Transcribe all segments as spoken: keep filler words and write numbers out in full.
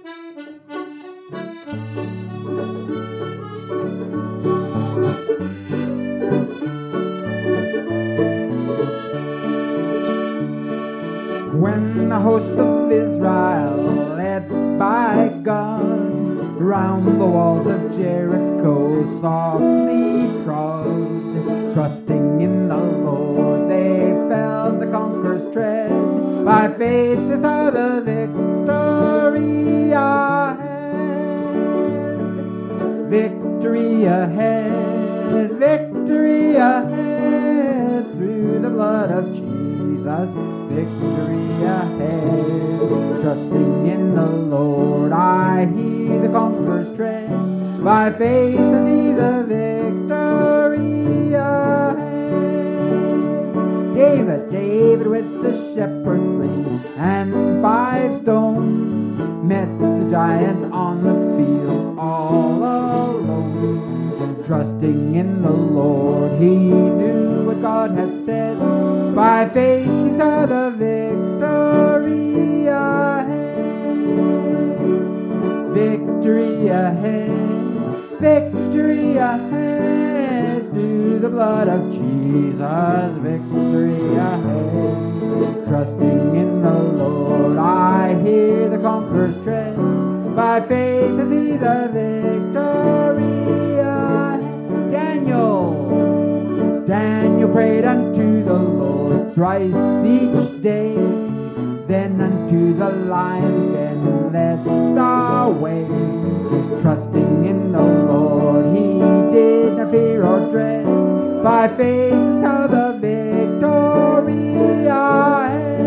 When the hosts of Israel, led by God, round the walls of Jericho softly trod, trusting in the Lord, they felt the conqueror's tread. By faith they saw the victory ahead. Victory ahead, victory ahead, through the blood of Jesus, victory ahead. Trusting in the Lord, I hear the conqueror's tread. By faith I see the victory ahead. David, David with the shepherd's sling and five stones, met the giant on the field all alone. Trusting in the Lord, he knew what God had said. By faith he saw the victory ahead. Victory ahead, victory ahead, through the blood of Jesus, victory ahead. Trusting in the Lord, I hear the conqueror's tread. By faith I see the victory ahead. Daniel, Daniel prayed unto the Lord thrice each day, then unto the lion's den led the way. Trusting in the Lord, he did not fear or dread. By faith he saw the victory ahead.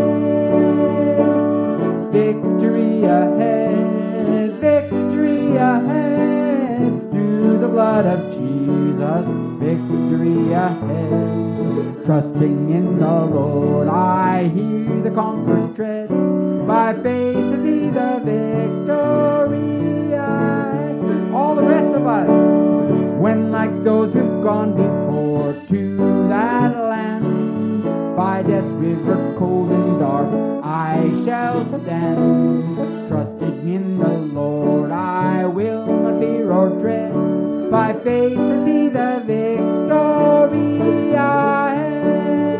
Victory ahead, victory ahead, through the blood of Jesus, victory ahead. Trusting in the Lord, I hear the conqueror's tread. By faith I see the victory ahead. All the rest of us, when like those who've gone before to that land, by death's river cold and dark I shall stand. Trusting in the Lord, I will not fear or dread. By faith I see the victory ahead.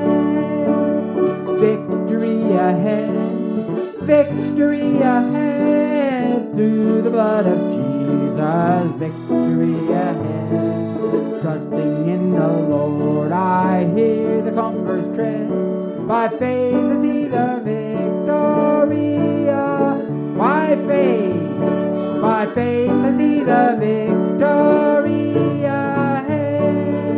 Victory ahead, victory ahead, through the blood of Jesus, victory ahead. Trusting in the Lord, I hear the conqueror's tread. By faith I see the victory ahead. By faith, by faith I see the victory ahead.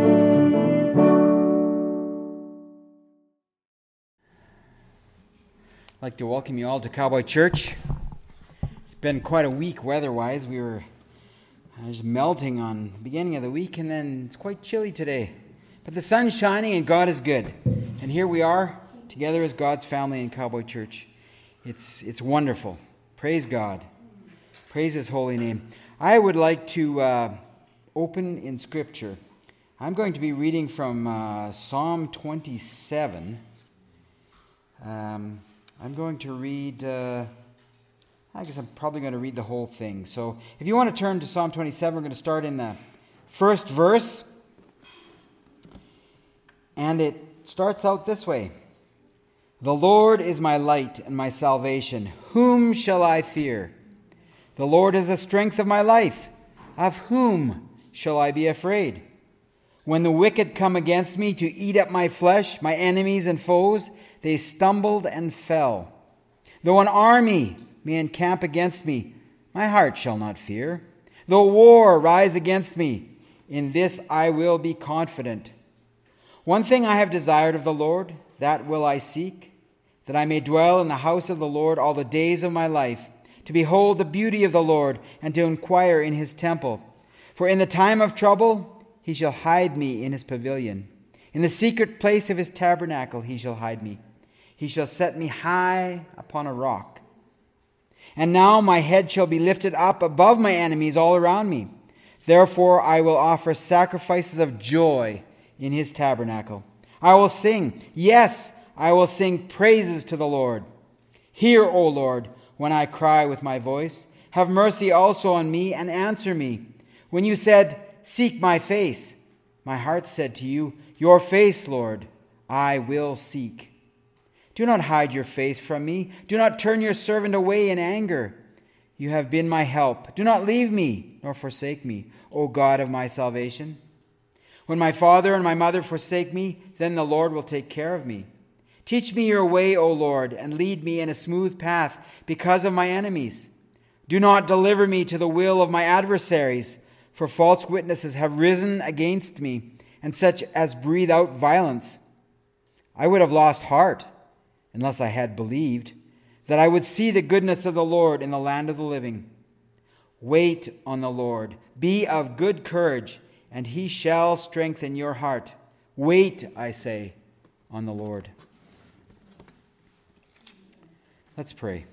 I'd like to welcome you all to Cowboy Church. It's been quite a week weather-wise. We were just melting on the beginning of the week, and then it's quite chilly today. But the sun's shining and God is good. And here we are together as God's family in Cowboy Church. It's it's wonderful. Praise God. Praise His holy name. I would like to uh, open in Scripture. I'm going to be reading from uh, Psalm twenty-seven. Um, I'm going to read, uh, I guess I'm probably going to read the whole thing. So if you want to turn to Psalm twenty-seven, we're going to start in the first verse. And it starts out this way. The Lord is my light and my salvation. Whom shall I fear? The Lord is the strength of my life. Of whom shall I be afraid? When the wicked come against me to eat up my flesh, my enemies and foes, they stumbled and fell. Though an army may encamp against me, my heart shall not fear. Though war rise against me, in this I will be confident. One thing I have desired of the Lord, that will I seek, that I may dwell in the house of the Lord all the days of my life, to behold the beauty of the Lord, and to inquire in His temple. For in the time of trouble He shall hide me in His pavilion. In the secret place of His tabernacle He shall hide me. He shall set me high upon a rock. And now my head shall be lifted up above my enemies all around me. Therefore I will offer sacrifices of joy in His tabernacle. I will sing, yes, I will sing praises to the Lord. Hear, O Lord, when I cry with my voice. Have mercy also on me and answer me. When you said, 'Seek my face,' my heart said to you, 'Your face, Lord, I will seek.' Do not hide your face from me. Do not turn your servant away in anger. You have been my help. Do not leave me, nor forsake me, O God of my salvation. When my father and my mother forsake me, then the Lord will take care of me. Teach me your way, O Lord, and lead me in a smooth path because of my enemies. Do not deliver me to the will of my adversaries, for false witnesses have risen against me, and such as breathe out violence. I would have lost heart, unless I had believed, that I would see the goodness of the Lord in the land of the living. Wait on the Lord. Be of good courage, and he shall strengthen your heart. Wait, I say, on the Lord." Let's pray.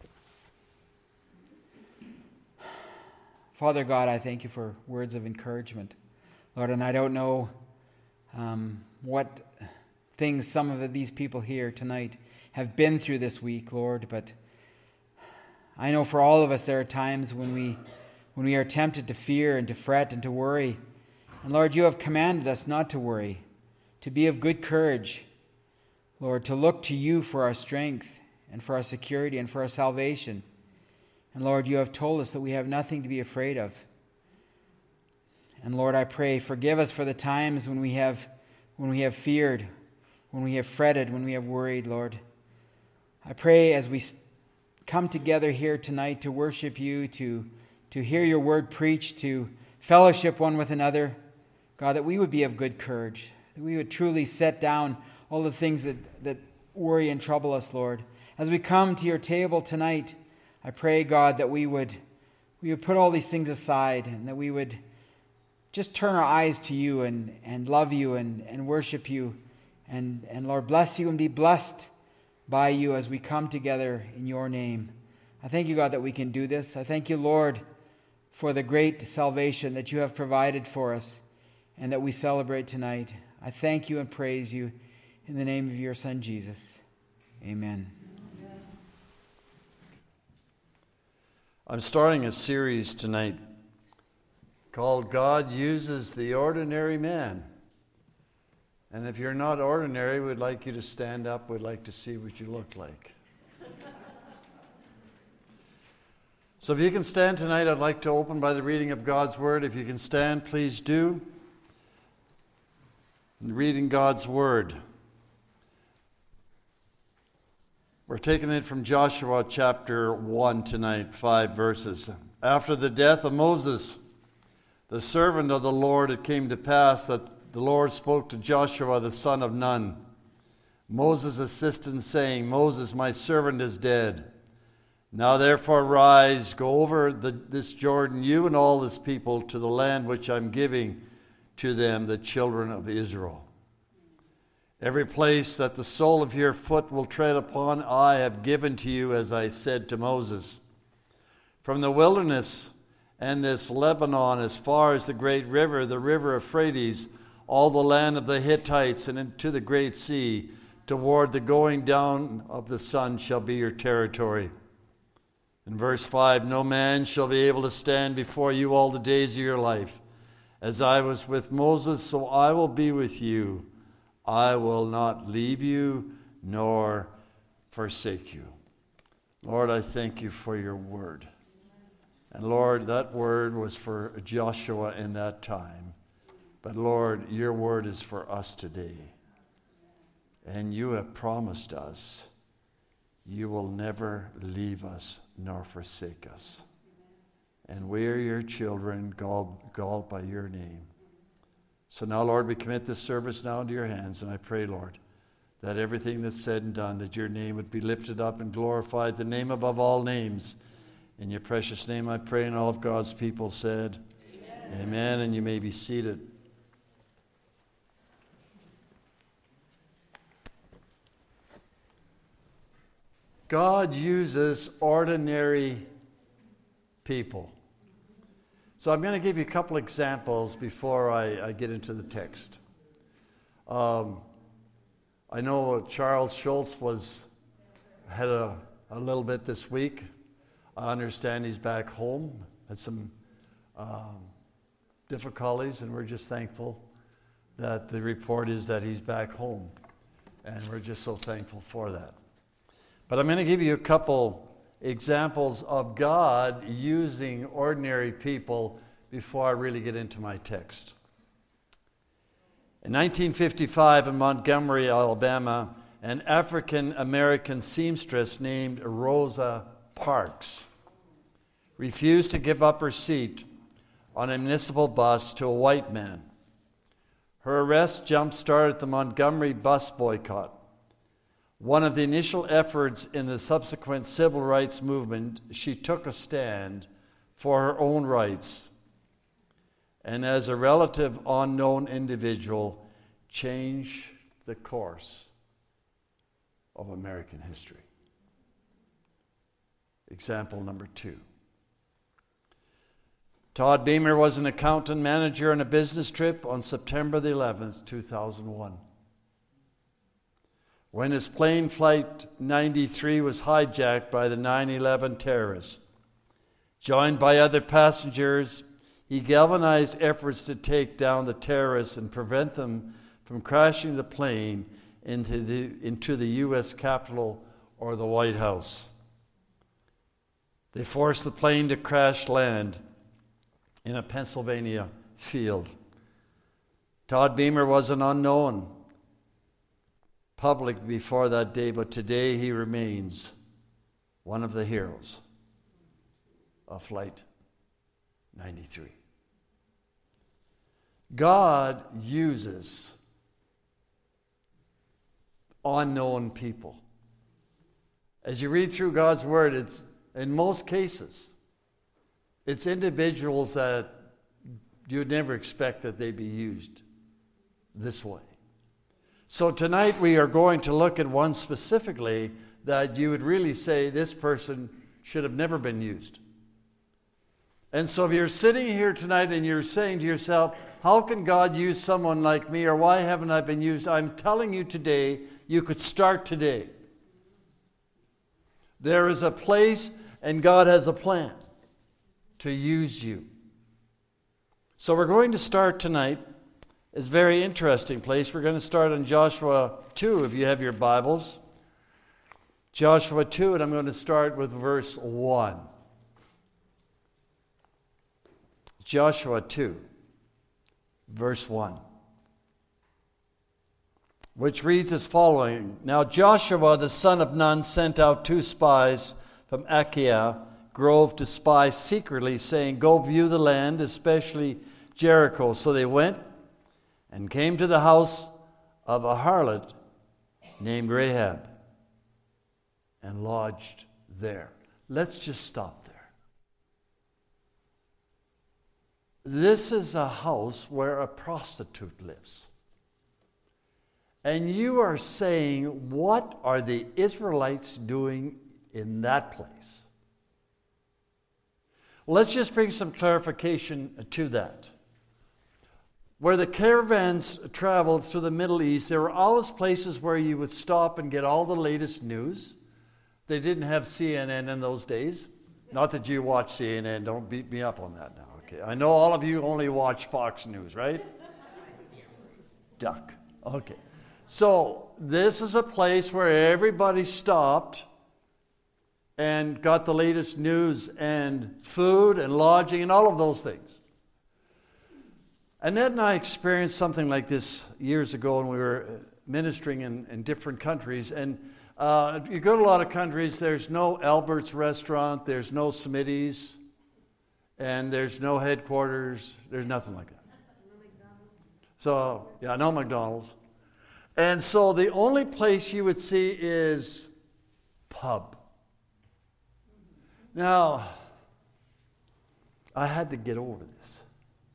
Father God, I thank you for words of encouragement, Lord, and I don't know um, what things some of these people here tonight have been through this week, Lord, but I know for all of us there are times when we when we are tempted to fear and to fret and to worry. And Lord, you have commanded us not to worry, to be of good courage, Lord, to look to you for our strength and for our security and for our salvation. And Lord, you have told us that we have nothing to be afraid of. And Lord, I pray, forgive us for the times when we have when we have feared, when we have fretted, when we have worried, Lord. I pray as we come together here tonight to worship you, to, to hear your word preached, to fellowship one with another, God, that we would be of good courage, that we would truly set down all the things that, that worry and trouble us, Lord. As we come to your table tonight, I pray, God, that we would we would put all these things aside and that we would just turn our eyes to you and, and love you and, and worship you. And, and Lord, bless you and be blessed by you as we come together in your name. I thank you, God, that we can do this. I thank you, Lord, for the great salvation that you have provided for us and that we celebrate tonight. I thank you and praise you in the name of your Son, Jesus. Amen. I'm starting a series tonight called God Uses the Ordinary Man. And if you're not ordinary, we'd like you to stand up. We'd like to see what you look like. So if you can stand tonight, I'd like to open by the reading of God's Word. If you can stand, please do. Reading God's Word. We're taking it from Joshua chapter one tonight, five verses. After the death of Moses, the servant of the Lord, it came to pass that the Lord spoke to Joshua, the son of Nun, Moses' assistant, saying, Moses, my servant, is dead. Now therefore rise, go over the, this Jordan, you and all this people, to the land which I'm giving to them, the children of Israel. Every place that the sole of your foot will tread upon, I have given to you, as I said to Moses. From the wilderness and this Lebanon, as far as the great river, the river Euphrates, all the land of the Hittites, and into the great sea, toward the going down of the sun shall be your territory. In verse five, no man shall be able to stand before you all the days of your life. As I was with Moses, so I will be with you. I will not leave you nor forsake you. Lord, I thank you for your word. And Lord, that word was for Joshua in that time. But Lord, your word is for us today. And you have promised us you will never leave us nor forsake us. And we are your children, called, called by your name. So now, Lord, we commit this service now into your hands, and I pray, Lord, that everything that's said and done, that your name would be lifted up and glorified, the name above all names. In your precious name I pray, and all of God's people said, Amen. Amen, and you may be seated. God uses ordinary people. So I'm going to give you a couple examples before I, I get into the text. Um, I know Charles Schultz was had a, a little bit this week. I understand he's back home, had some um, difficulties, and we're just thankful that the report is that he's back home. And we're just so thankful for that. But I'm going to give you a couple examples of God using ordinary people before I really get into my text. In nineteen fifty-five, in Montgomery, Alabama, an African-American seamstress named Rosa Parks refused to give up her seat on a municipal bus to a white man. Her arrest jump-started the Montgomery bus boycott. One of the initial efforts in the subsequent civil rights movement, she took a stand for her own rights, and as a relative unknown individual, changed the course of American history. Example number two. Todd Beamer was an accountant manager on a business trip on September the eleventh, two thousand one. When his plane Flight ninety-three was hijacked by the nine eleven terrorists, joined by other passengers, he galvanized efforts to take down the terrorists and prevent them from crashing the plane into the, into the U S Capitol or the White House. They forced the plane to crash land in a Pennsylvania field. Todd Beamer was an unknown public before that day, but today he remains one of the heroes of Flight ninety-three. God uses unknown people. As you read through God's Word, it's in most cases, it's individuals that you would never expect that they'd be used this way. So tonight we are going to look at one specifically that you would really say this person should have never been used. And so if you're sitting here tonight and you're saying to yourself, how can God use someone like me, or why haven't I been used? I'm telling you today, you could start today. There is a place and God has a plan to use you. So we're going to start tonight. It's a very interesting place. We're going to start in Joshua two, if you have your Bibles. Joshua two, and I'm going to start with verse one. Joshua two, verse one, which reads as following. Now Joshua the son of Nun sent out two spies from Achiah Grove to spy secretly, saying, go view the land, especially Jericho. So they went and came to the house of a harlot named Rahab and lodged there. Let's just stop there. This is a house where a prostitute lives. And you are saying, what are the Israelites doing in that place? Let's just bring some clarification to that. Where the caravans traveled through the Middle East, there were always places where you would stop and get all the latest news. They didn't have C N N in those days. Not that you watch C N N, don't beat me up on that now. Okay, I know all of you only watch Fox News, right? Duck. Okay. So this is a place where everybody stopped and got the latest news and food and lodging and all of those things. Annette and I experienced something like this years ago when we were ministering in, in different countries. And uh, you go to a lot of countries, there's no Albert's restaurant, there's no Smitty's, and there's no headquarters, there's nothing like that. So, yeah, no McDonald's. And so the only place you would see is pub. Now, I had to get over this.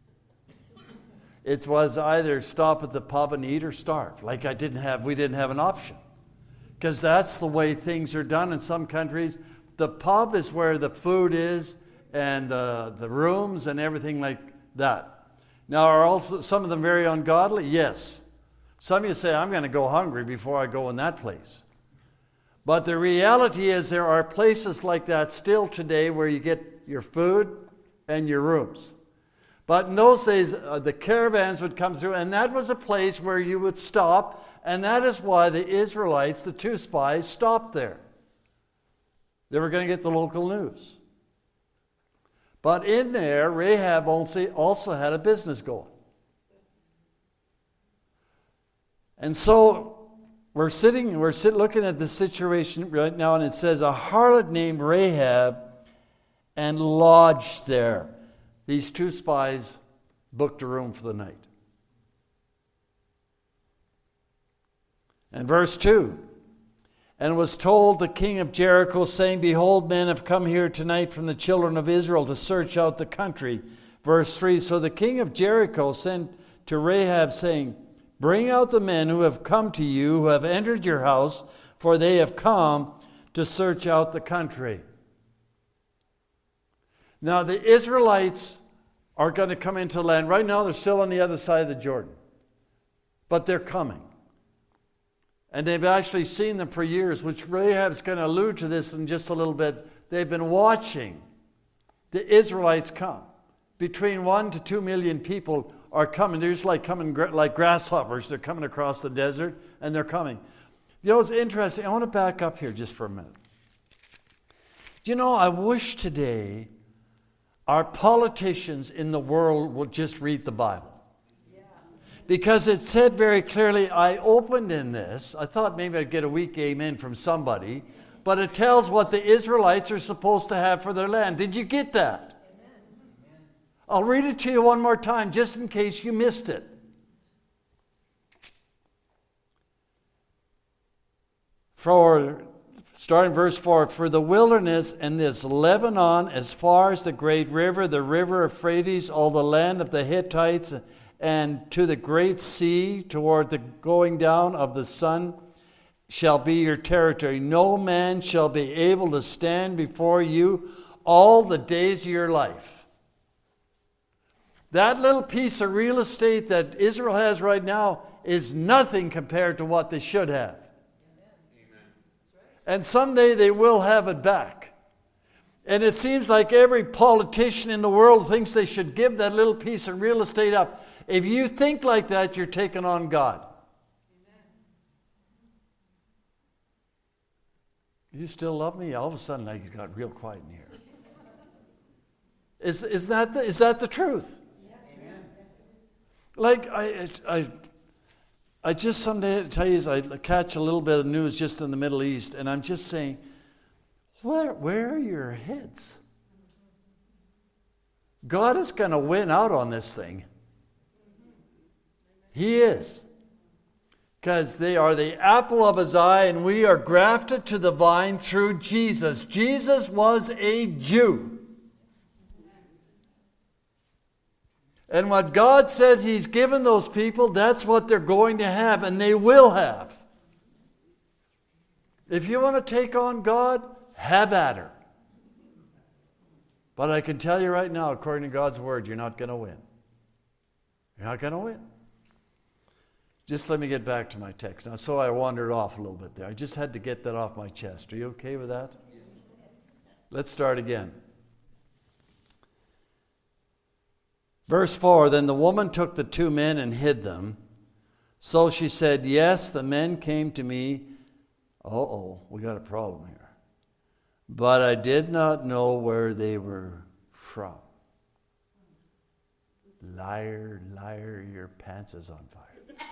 It was either stop at the pub and eat or starve. Like I didn't have, we didn't have an option. Because that's the way things are done in some countries. The pub is where the food is and the, the rooms and everything like that. Now, are also some of them very ungodly? Yes. Some of you say, I'm going to go hungry before I go in that place. But the reality is there are places like that still today where you get your food and your rooms. But in those days, uh, the caravans would come through, and that was a place where you would stop, and that is why the Israelites, the two spies, stopped there. They were going to get the local news. But in there, Rahab also, also had a business going. And so we're sitting, we're sit, looking at the situation right now, and it says, a harlot named Rahab and lodged there. These two spies booked a room for the night. And verse two, and was told the king of Jericho, saying, behold, men have come here tonight from the children of Israel to search out the country. Verse three, so the king of Jericho sent to Rahab, saying, bring out the men who have come to you, who have entered your house, for they have come to search out the country. Now the Israelites are going to come into land. Right now they're still on the other side of the Jordan. But they're coming. And they've actually seen them for years, which Rahab's going to allude to this in just a little bit. They've been watching the Israelites come. Between one to two million people are coming. They're just like coming like grasshoppers. They're coming across the desert, and they're coming. You know, it's interesting. I want to back up here just for a minute. You know, I wish today our politicians in the world would just read the Bible. Because it said very clearly, I opened in this, I thought maybe I'd get a weak amen from somebody, but it tells what the Israelites are supposed to have for their land. Did you get that? Amen. I'll read it to you one more time, just in case you missed it. For, starting verse four, for the wilderness and this Lebanon, as far as the great river, the river Euphrates, all the land of the Hittites, and to the great sea, toward the going down of the sun, shall be your territory. No man shall be able to stand before you all the days of your life. That little piece of real estate that Israel has right now is nothing compared to what they should have. Amen. And someday they will have it back. And it seems like every politician in the world thinks they should give that little piece of real estate up. If you think like that, you're taking on God. Amen. You still love me? All of a sudden, like you got real quiet in here. Is is that the, is that the truth? Amen. Like I I I just someday tell you, I catch a little bit of news just in the Middle East, and I'm just saying, where where are your heads? God is going to win out on this thing. He is. Because they are the apple of his eye, and we are grafted to the vine through Jesus. Jesus was a Jew. And what God says he's given those people, that's what they're going to have, and they will have. If you want to take on God, have at her. But I can tell you right now, according to God's word, you're not going to win. You're not going to win. Just let me get back to my text. Now, so I wandered off a little bit there. I just had to get that off my chest. Are you okay with that? Yes. Let's start again. Verse four, then the woman took the two men and hid them. So she said, yes, the men came to me. Uh-oh, we got a problem here. But I did not know where they were from. Liar, liar, your pants is on fire.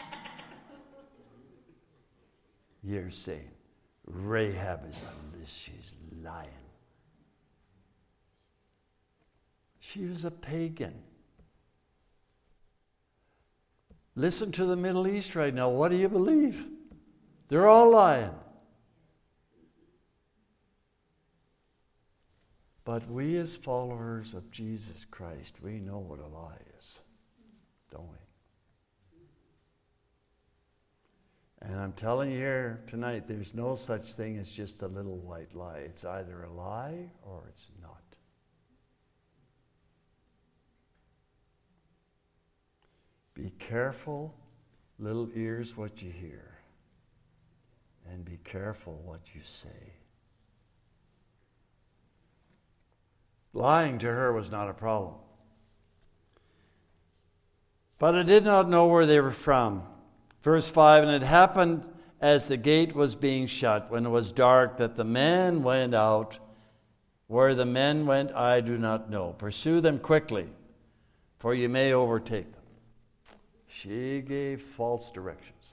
You're saying, Rahab is on this, she's lying. She was a pagan. Listen to the Middle East right now. What do you believe? They're all lying. But we as followers of Jesus Christ, we know what a lie is, don't we? And I'm telling you here tonight, there's no such thing as just a little white lie. It's either a lie or it's not. Be careful, little ears, what you hear. and be careful what you say. Lying to her was not a problem. But I did not know where they were from. Verse five, and it happened as the gate was being shut, when it was dark, that the men went out. Where the men went, I do not know. Pursue them quickly, for you may overtake them. She gave false directions.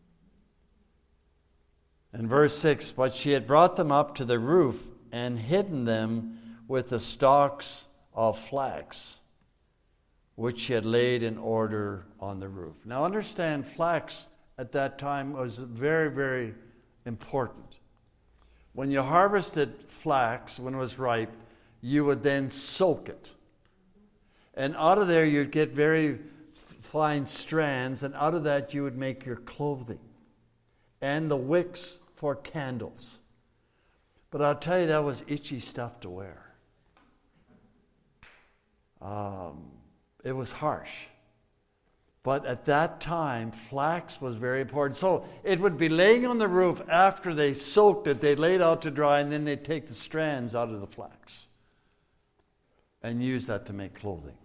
And verse six, but she had brought them up to the roof and hidden them with the stalks of flax, which she had laid in order on the roof. Now understand, flax at that time was very, very important. When you harvested flax, when it was ripe, you would then soak it. And out of there you'd get very fine strands, and out of that you would make your clothing and the wicks for candles. But I'll tell you, that was itchy stuff to wear. Um, it was harsh. But at that time, flax was very important. So it would be laying on the roof after they soaked it. They'd lay it out to dry, and then they'd take the strands out of the flax and use that to make clothing.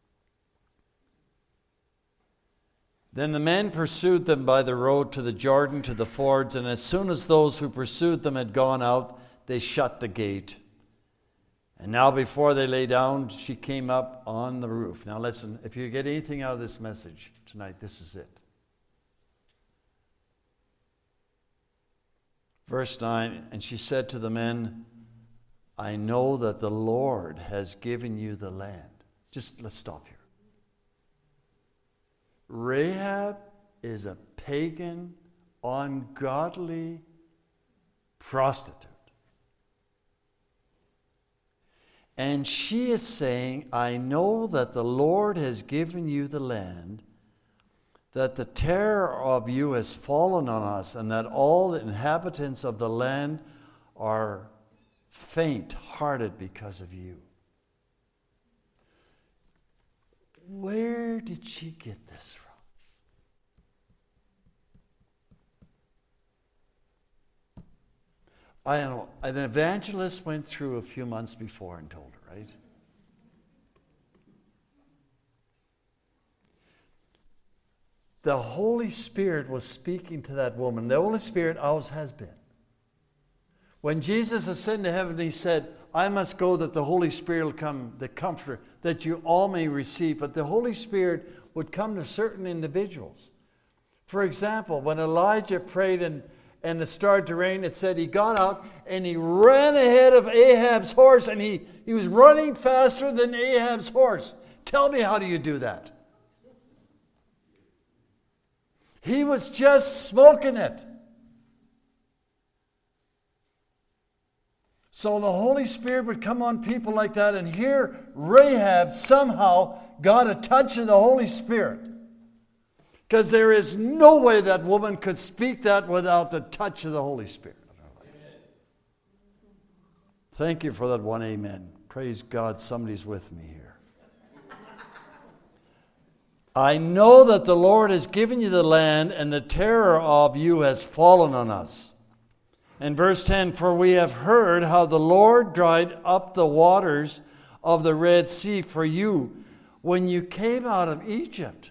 Then the men pursued them by the road to the Jordan, to the fords, and as soon as those who pursued them had gone out, they shut the gate. And now before they lay down, she came up on the roof. Now listen, if you get anything out of this message tonight, this is it. Verse nine, and she said to the men, I know that the Lord has given you the land. Just let's stop here. Rahab is a pagan, ungodly prostitute. And she is saying, I know that the Lord has given you the land, that the terror of you has fallen on us, and that all the inhabitants of the land are faint-hearted because of you. Where did she get this from? I don't know. An evangelist went through a few months before and told her, right? The Holy Spirit was speaking to that woman. The Holy Spirit always has been. When Jesus ascended to heaven, he said, I must go that the Holy Spirit will come, the Comforter, that you all may receive. But the Holy Spirit would come to certain individuals. For example, when Elijah prayed and, and it started to rain, it said he got out and he ran ahead of Ahab's horse, and he, he was running faster than Ahab's horse. Tell me, how do you do that? He was just smoking it. So the Holy Spirit would come on people like that, and here Rahab somehow got a touch of the Holy Spirit. Because there is no way that woman could speak that without the touch of the Holy Spirit. Thank you for that one amen. Praise God, somebody's with me here. I know that the Lord has given you the land, and the terror of you has fallen on us. And verse ten, for we have heard how the Lord dried up the waters of the Red Sea for you when you came out of Egypt.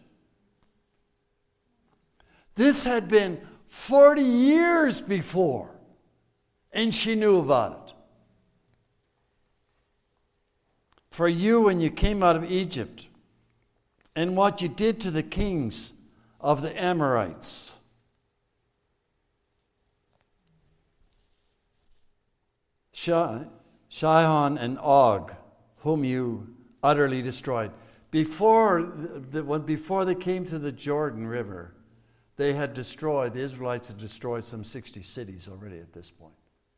This had been forty years before, and she knew about it. For you when you came out of Egypt, and what you did to the kings of the Amorites. Sihon and Og, whom you utterly destroyed. Before, the, when, before they came to the Jordan River, they had destroyed, the Israelites had destroyed some sixty cities already at this point.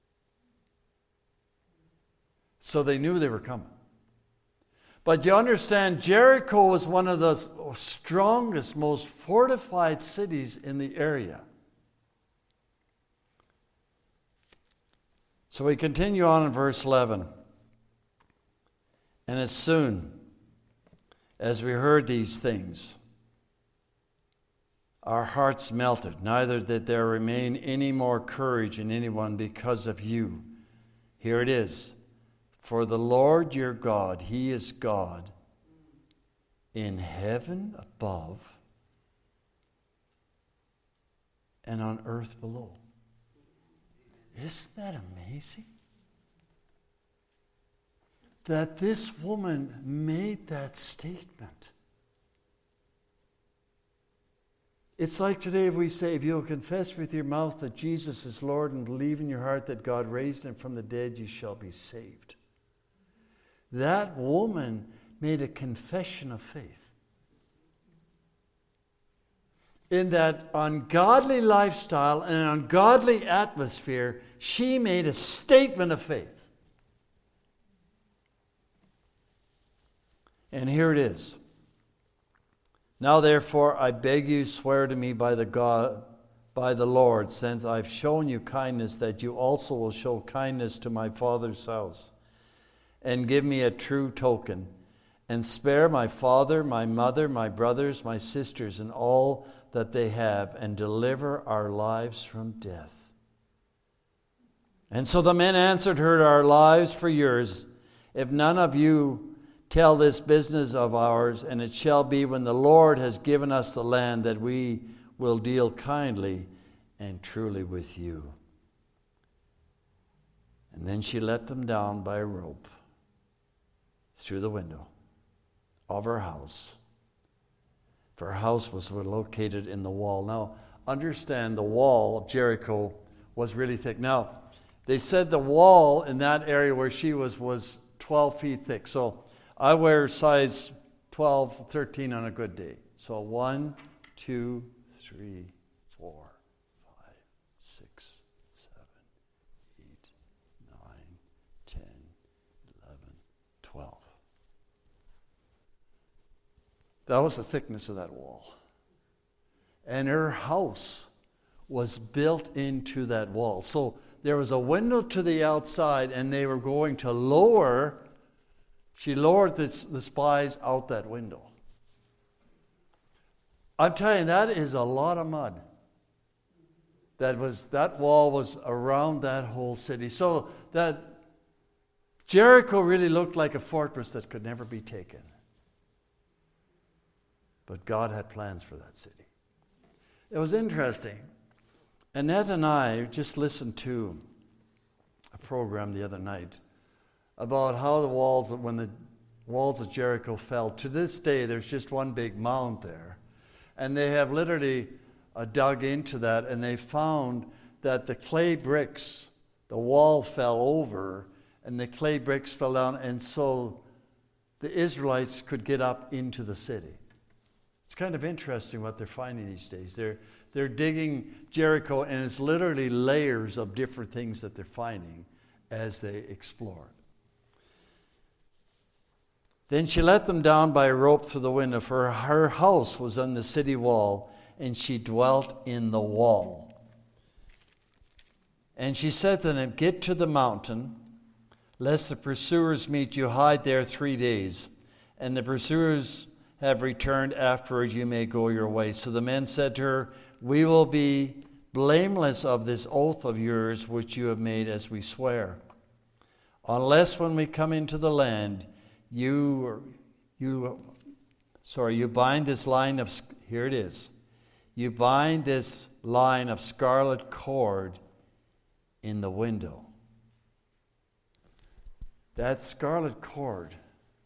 So they knew they were coming. But you understand, Jericho was one of the strongest, most fortified cities in the area. So we continue on in verse eleven. And as soon as we heard these things, our hearts melted, neither did there remain any more courage in anyone because of you. Here it is. For the Lord your God, he is God in heaven above and on earth below. Isn't that amazing? That this woman made that statement. It's like today if we say, if you'll confess with your mouth that Jesus is Lord and believe in your heart that God raised him from the dead, you shall be saved. That woman made a confession of faith. In that ungodly lifestyle and an ungodly atmosphere, she made a statement of faith. And here it is. Now therefore I beg you, swear to me by the God, by the Lord, since I've shown you kindness, that you also will show kindness to my father's house, and give me a true token, and spare my father, my mother, my brothers, my sisters, and all that they have, and deliver our lives from death. And so the men answered her, our lives for yours, if none of you tell this business of ours, and it shall be when the Lord has given us the land that we will deal kindly and truly with you. And then she let them down by a rope through the window of her house. For her house was located in the wall. Now, understand the wall of Jericho was really thick. Now, they said the wall in that area where she was was twelve feet thick. So I wear size twelve, thirteen on a good day. So one, two, three, four, five, six, seven, eight, nine, ten, eleven, twelve. That was the thickness of that wall. And her house was built into that wall. So there was a window to the outside, and they were going to lower. She lowered this, the spies out that window. I'm telling you, that is a lot of mud. That was that wall was around that whole city. So that Jericho really looked like a fortress that could never be taken. But God had plans for that city. It was interesting. Annette and I just listened to a program the other night about how the walls, when the walls of Jericho fell. To this day, there's just one big mound there. And they have literally uh, dug into that, and they found that the clay bricks, the wall fell over, and the clay bricks fell down, and so the Israelites could get up into the city. It's kind of interesting what they're finding these days. They're, they're digging Jericho, and it's literally layers of different things that they're finding as they explore. Then she let them down by a rope through the window, for her house was on the city wall, and she dwelt in the wall. And she said to them, get to the mountain, lest the pursuers meet you, hide there three days. And the pursuers have returned afterwards, you may go your way. So the men said to her, we will be blameless of this oath of yours, which you have made as we swear. Unless when we come into the land, You, you, sorry, you bind this line of, here it is. You bind this line of scarlet cord in the window. That scarlet cord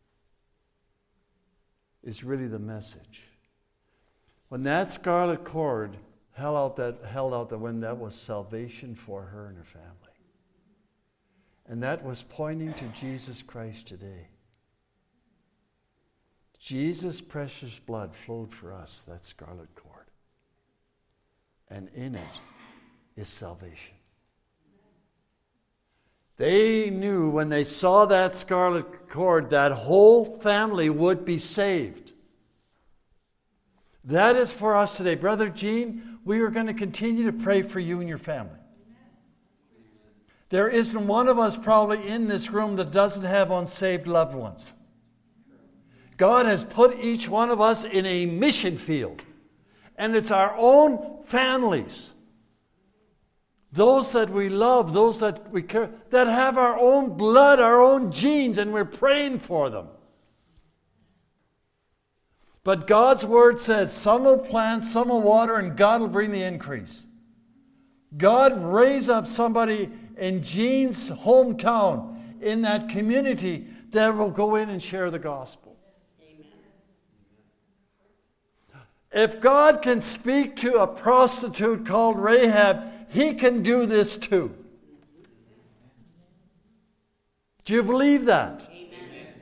is really the message. When that scarlet cord held out that held out the window, that was salvation for her and her family. And that was pointing to Jesus Christ today. Jesus' precious blood flowed for us, that scarlet cord. And in it is salvation. They knew when they saw that scarlet cord, that whole family would be saved. That is for us today. Brother Gene, we are going to continue to pray for you and your family. There isn't one of us probably in this room that doesn't have unsaved loved ones. God has put each one of us in a mission field. And it's our own families. Those that we love, those that we care, that have our own blood, our own genes, and we're praying for them. But God's word says, some will plant, some will water, and God will bring the increase. God raise up somebody in Jean's hometown, in that community, that will go in and share the gospel. Amen. If God can speak to a prostitute called Rahab, He can do this too. Do you believe that? Amen.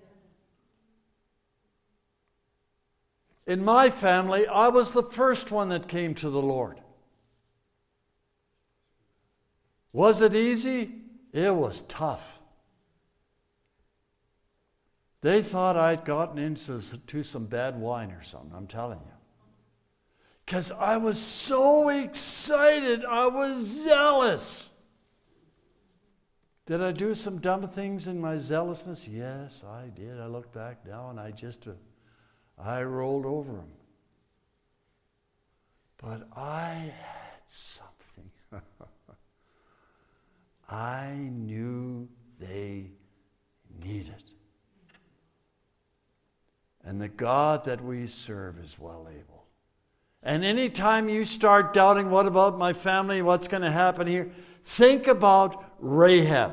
In my family, I was the first one that came to the Lord. Was it easy? It was tough. They thought I'd gotten into to some bad wine or something, I'm telling you. Because I was so excited. I was zealous. Did I do some dumb things in my zealousness? Yes, I did. I look back now and I just, uh, I rolled over them. But I had something. I knew they needed. And the God that we serve is well able. And anytime you start doubting, what about my family? What's going to happen here? Think about Rahab.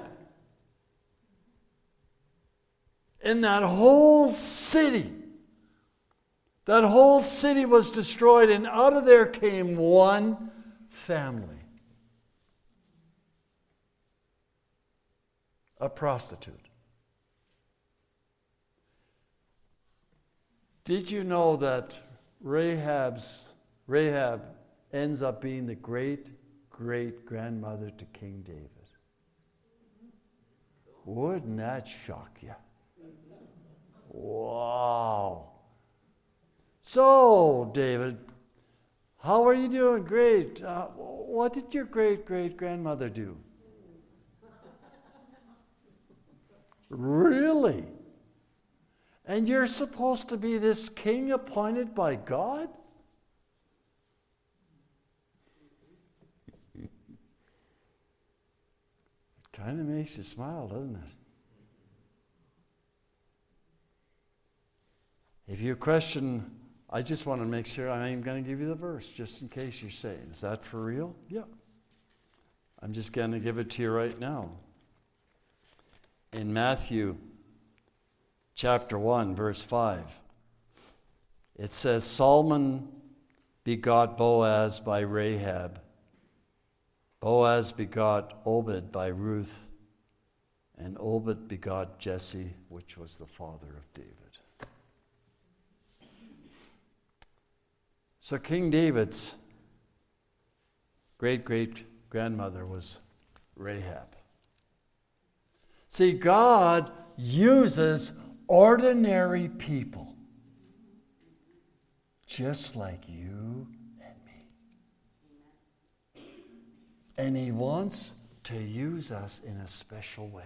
In that whole city, that whole city was destroyed, and out of there came one family. A prostitute. Did you know that Rahab's Rahab ends up being the great, great grandmother to King David? Wouldn't that shock you? Wow. So, David, how are you doing? Great. Uh, what did your great, great grandmother do? Really? And you're supposed to be this king appointed by God? It kind of makes you smile, doesn't it? If you question, I just want to make sure I am going to give you the verse, just in case you're saying, is that for real? Yeah. I'm just going to give it to you right now. In Matthew chapter one, verse five, it says, Solomon begot Boaz by Rahab. Boaz begot Obed by Ruth. And Obed begot Jesse, which was the father of David. So King David's great-great-grandmother was Rahab. See, God uses ordinary people just like you and me. And He wants to use us in a special way.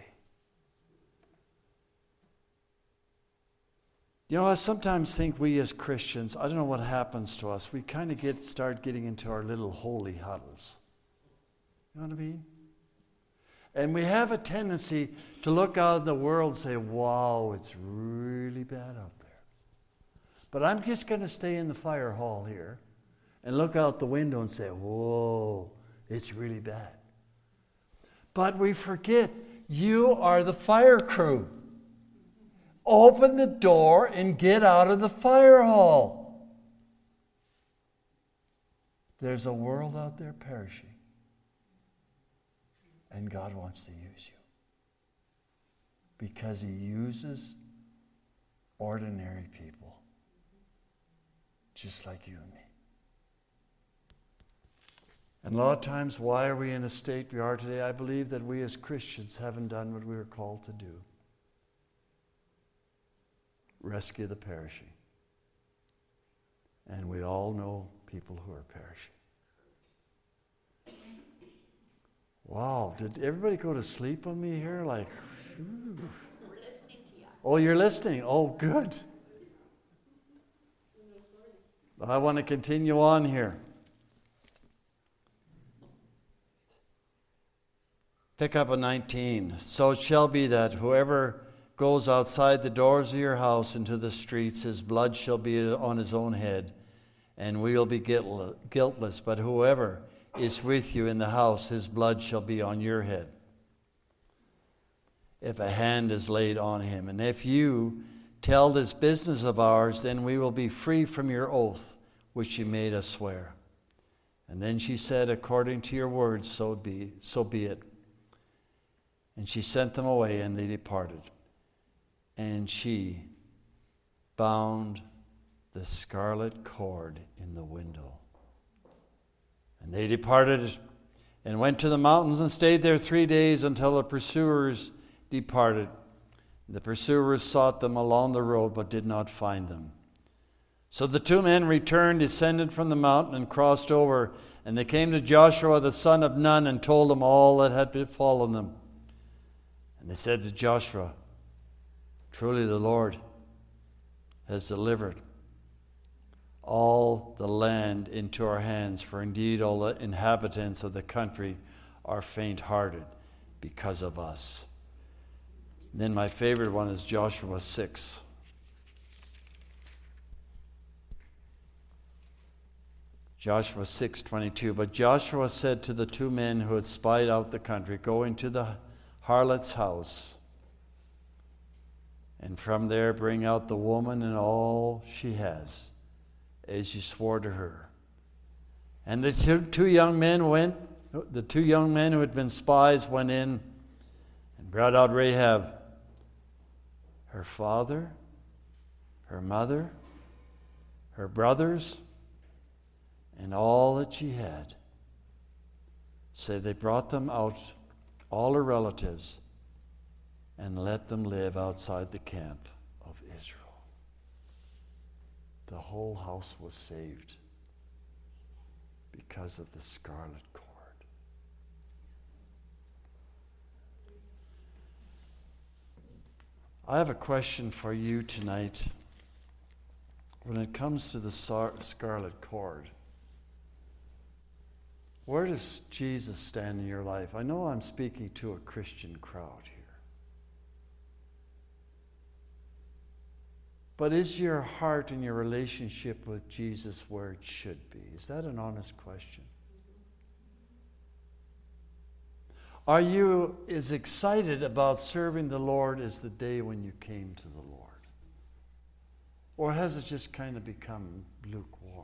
You know, I sometimes think we as Christians, I don't know what happens to us, we kind of get start getting into our little holy huddles. You know what I mean? And we have a tendency to look out in the world and say, wow, it's really bad out there. But I'm just going to stay in the fire hall here and look out the window and say, whoa, it's really bad. But we forget, you are the fire crew. Open the door and get out of the fire hall. There's a world out there perishing. And God wants to use you. Because He uses ordinary people. Just like you and me. And a lot of times, why are we in a state we are today? I believe that we as Christians haven't done what we were called to do. Rescue the perishing. And we all know people who are perishing. Wow, did everybody go to sleep on me here? Like, whew. We're listening to you. Oh, you're listening? Oh, good. But I want to continue on here. Pick up at nineteen. So it shall be that whoever goes outside the doors of your house into the streets, his blood shall be on his own head, and we will be guiltless. But whoever is with you in the house, his blood shall be on your head, if a hand is laid on him. And if you tell this business of ours, then we will be free from your oath, which you made us swear. And then she said, according to your words, so be, so be it. And she sent them away, and they departed. And she bound the scarlet cord in the window. And they departed and went to the mountains and stayed there three days until the pursuers departed. The pursuers sought them along the road, but did not find them. So the two men returned, descended from the mountain, and crossed over. And they came to Joshua the son of Nun and told him all that had befallen them. And they said to Joshua, truly the Lord has delivered all the land into our hands, for indeed all the inhabitants of the country are faint-hearted because of us. And then my favorite one is Joshua six. Joshua six twenty-two. But Joshua said to the two men who had spied out the country, go into the harlot's house, and from there bring out the woman and all she has, as you swore to her. And the two, two young men went, the two young men who had been spies went in and brought out Rahab, her father, her mother, her brothers, and all that she had. So they brought them out, all her relatives, and let them live outside the camp of Israel. The whole house was saved because of the scarlet cord. I have a question for you tonight. When it comes to the scarlet cord, where does Jesus stand in your life? I know I'm speaking to a Christian crowd here. But is your heart and your relationship with Jesus where it should be? Is that an honest question? Are you as excited about serving the Lord as the day when you came to the Lord? Or has it just kind of become lukewarm?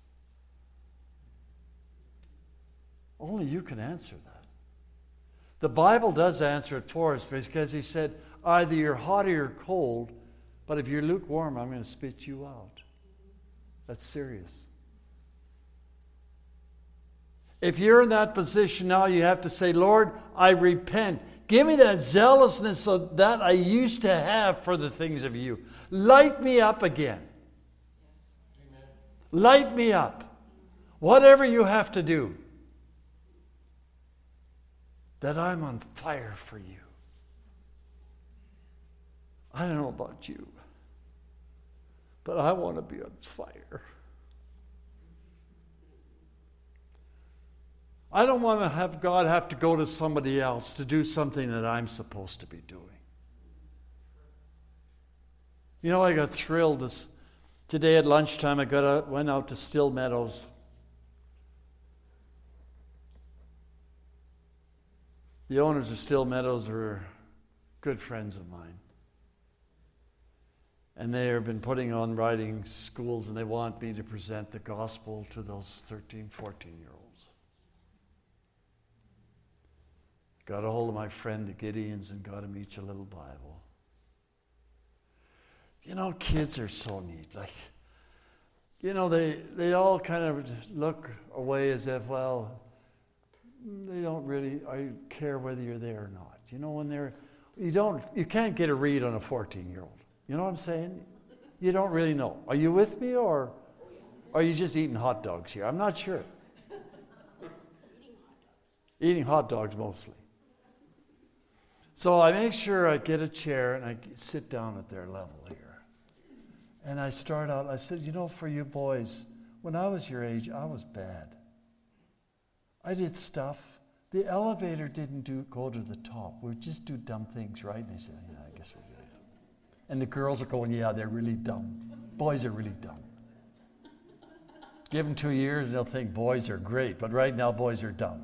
Only you can answer that. The Bible does answer it for us because he said, either you're hot or you're cold, but if you're lukewarm, I'm going to spit you out. That's serious. If you're in that position now, you have to say, Lord, I repent. Give me that zealousness that I used to have for the things of you. Light me up again. Yes. Light me up. Whatever you have to do, that I'm on fire for you. I don't know about you, but I want to be on fire. I don't want to have God have to go to somebody else to do something that I'm supposed to be doing. You know, I got thrilled this, today at lunchtime. I got out, went out to Still Meadows. The owners of Still Meadows are good friends of mine. And they have been putting on writing schools, and they want me to present the gospel to those thirteen, fourteen-year-olds. Got a hold of my friend, the Gideons, and got them each a little Bible. You know, kids are so neat. Like, you know, they, they all kind of look away as if, well, they don't really I care whether you're there or not. You know, when they're, you don't, you can't get a read on a fourteen-year-old. You know what I'm saying? You don't really know. Are you with me, or are you just eating hot dogs here? I'm not sure. Eating hot dogs mostly. So I make sure I get a chair and I sit down at their level here. And I start out, I said, you know, for you boys, when I was your age, I was bad. I did stuff. The elevator didn't do go to the top. We'd just do dumb things, right? And they said, yeah, I guess we do. Yeah. And the girls are going, yeah, they're really dumb. Boys are really dumb. Give them two years and they'll think boys are great. But right now, boys are dumb.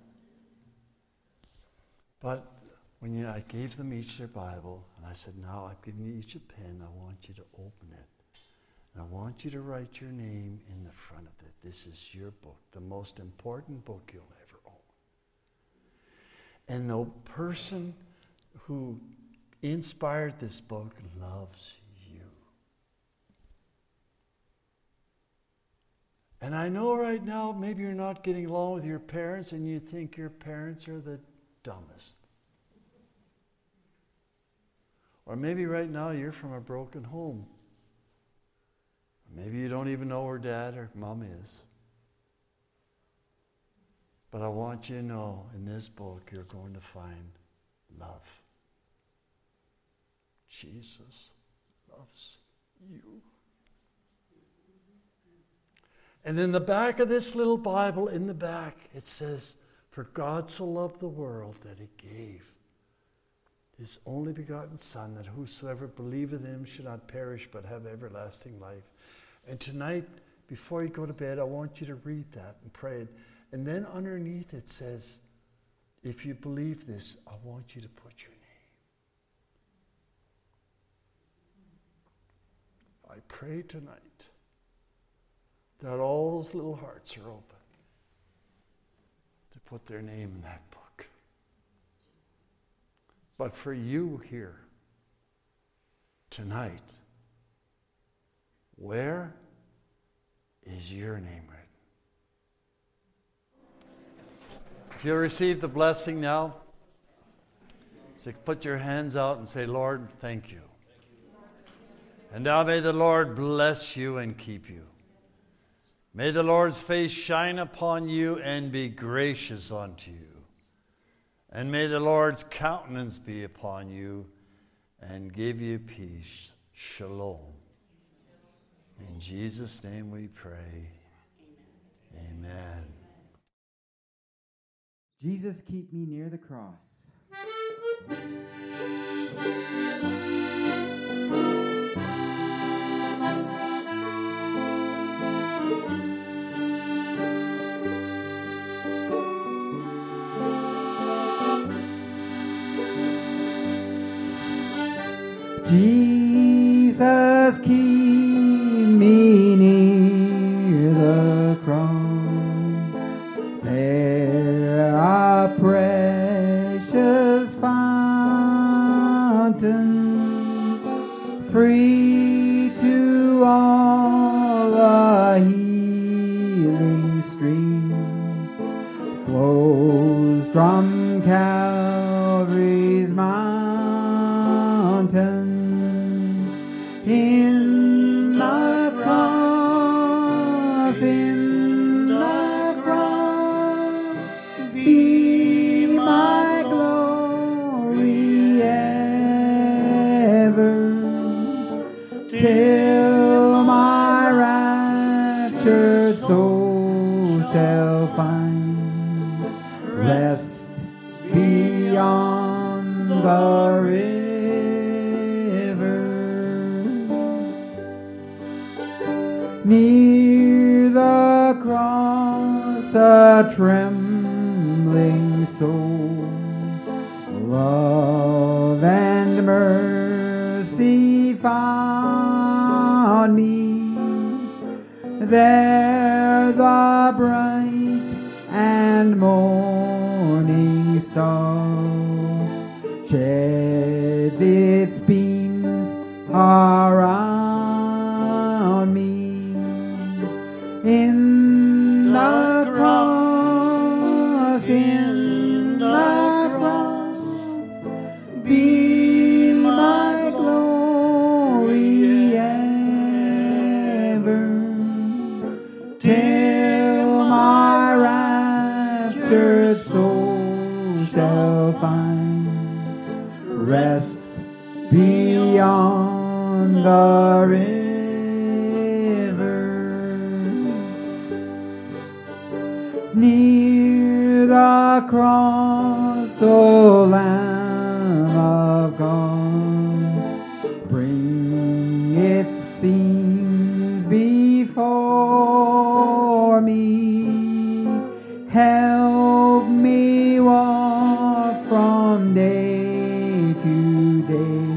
But when you, I gave them each their Bible, and I said, now I've given you each a pen. I want you to open it. And I want you to write your name in the front of it. This is your book, the most important book you'll ever own. And the person who inspired this book loves you. And I know right now, maybe you're not getting along with your parents and you think your parents are the dumbest. Or maybe right now you're from a broken home. Maybe you don't even know where dad or mom is. But I want you to know, in this book, you're going to find love. Jesus loves you. And in the back of this little Bible, in the back, it says, for God so loved the world that he gave his only begotten Son, that whosoever believeth in him should not perish but have everlasting life. And tonight, before you go to bed, I want you to read that and pray it. And then underneath it says, if you believe this, I want you to put your name. I pray tonight that all those little hearts are open to put their name in that book. But for you here tonight, where is your name written? If you'll receive the blessing now, so put your hands out and say, Lord, thank you. And now may the Lord bless you and keep you. May the Lord's face shine upon you and be gracious unto you. And may the Lord's countenance be upon you and give you peace. Shalom. In Jesus' name we pray. Amen. Jesus, keep me near the cross. Jesus, keep me near the cross. There a precious fountain, free to all, a healing stream flows from Calvary's mountain. In the cross, in the cross, be my glory ever, till my raptured soul shall find rest beyond the river. Near the cross a trembling soul, love and mercy found me. There the bright and morning star shed its beams around me. In the cross, in the cross, be my glory ever, till my raptured soul shall find rest beyond the river. the cross, O Lamb of God, bring its scenes before me. Help me walk from day to day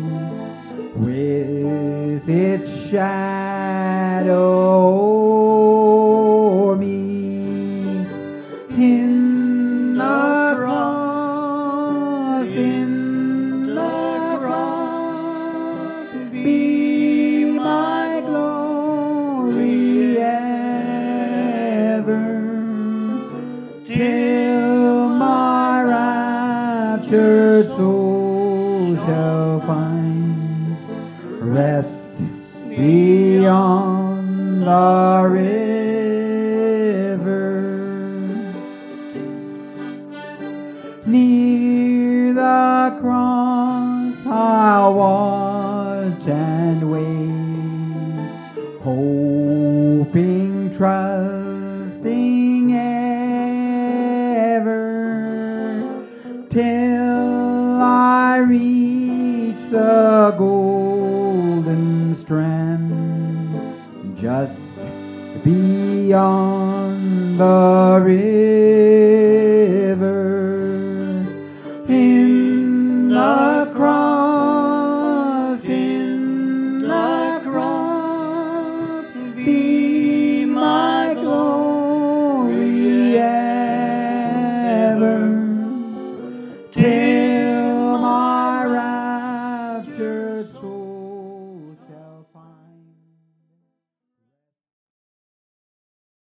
with its shadow o'er me. In the cross, in the cross, be my glory ever, till my raptured soul shall find rest beyond the river. Near the cross I'll watch and wait, hoping, trusting ever, till I reach the golden strand just beyond the